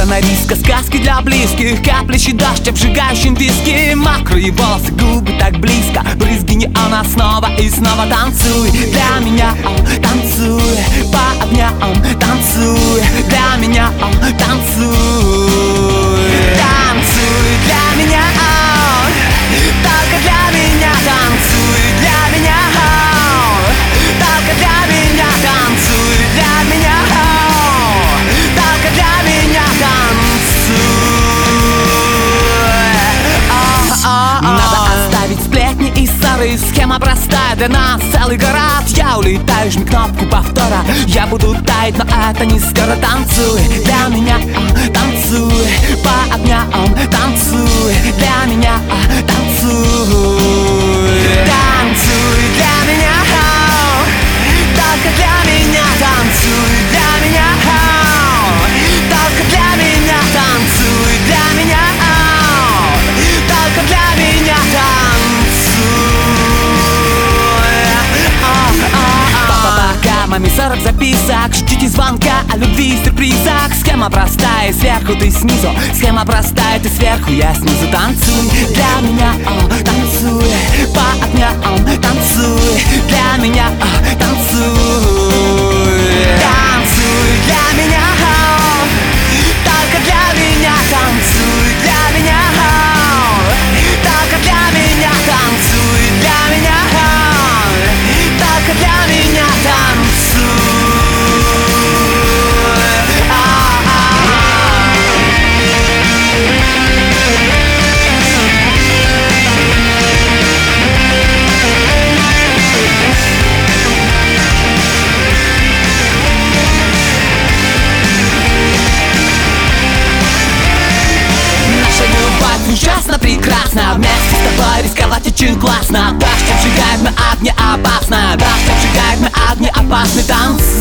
Сценаристка сказки для близких, каплящий дождь, обжигающий виски. Мокрые волосы, губы так близко, брызги неона, снова и снова танцуй для меня, танцуй по огням, танцуй для меня, танцуй, танцуй для меня, только для меня, танцуй для меня, только для меня, танцуй для меня, только для меня, танцуй. Надо оставить сплетни и ссоры, схема простая для нас, целый город. Я улетаю, жми кнопку повтора, я буду таять, но это не скоро. Танцуй для меня, танцуй по огням, танцуй для меня, танцуй, танцуй для меня, только для меня, танцуй для меня, только для меня, танцуй для меня, только для меня, танцуй. Пока маме 40 записок, ждите звонка о любви и сюрпризах. Схема простая, сверху ты снизу, схема простая, ты сверху, я снизу. Танцуй для меня, танцуй по огням, танцуй для меня, танцуй, танцуй для меня, только для меня, танцуй для меня, только для меня, танцуй для меня, только для меня, танцуй. Ужасно прекрасно, вместе с тобой рисковать очень классно. Дождь обжигает, мы огни опасно, дождь обжигает, мы огни опасны. Танцуй